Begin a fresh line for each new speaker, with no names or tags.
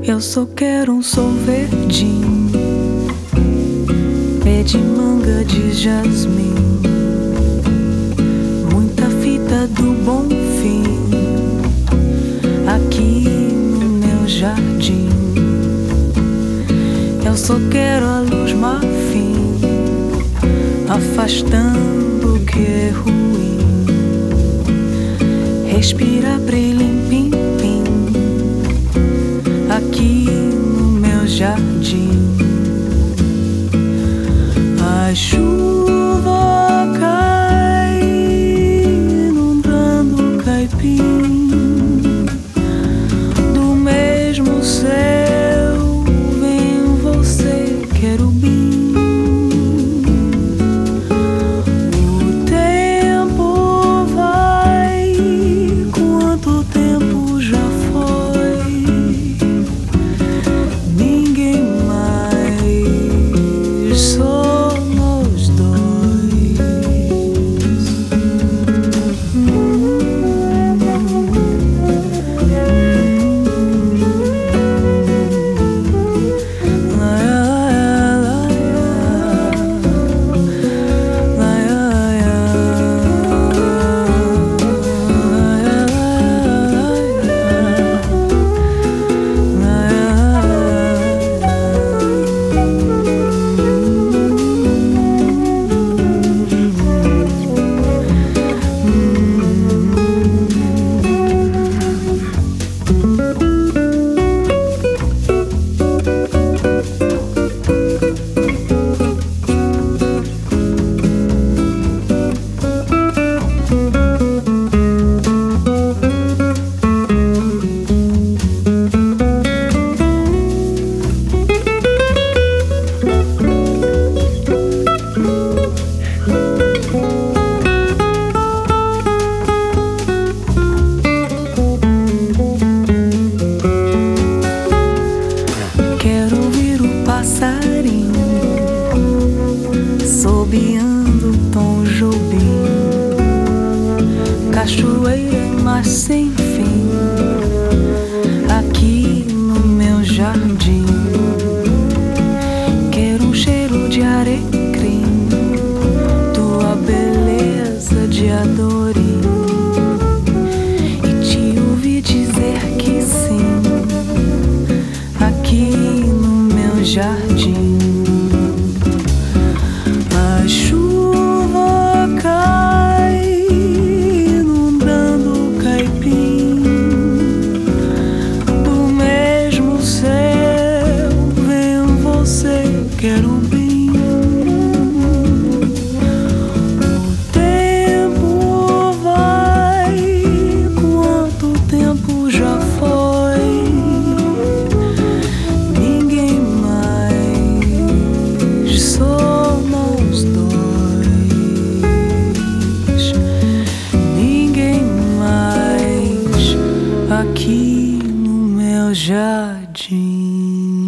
Eu só quero um sorvetinho, pé de manga de jasmim, muita fita do bom fim, aqui no meu jardim. Eu só quero a luz marfim, afastando o que é ruim. Respira brilho em pim-pim, aqui no meu jardim. A chuva cai, inundando o caipim. Do mesmo céu vem você, querubim. O tempo vai, quanto tempo já foi. Ninguém mais, só nós dois. Quero ouvir o passarinho sobeando Tom Jobim, cachoeira mas sem fim, aqui no meu jardim. Quero um cheiro de alecrim, tua beleza de adorim, e te ouvir dizer que sim, aqui no meu jardim. A chuva cai, inundando o caipim. Do mesmo céu vem você, querubim. O tempo vai, quanto tempo já foi. Ninguém mais, só nós dois. Ninguém mais, aqui no meu jardim.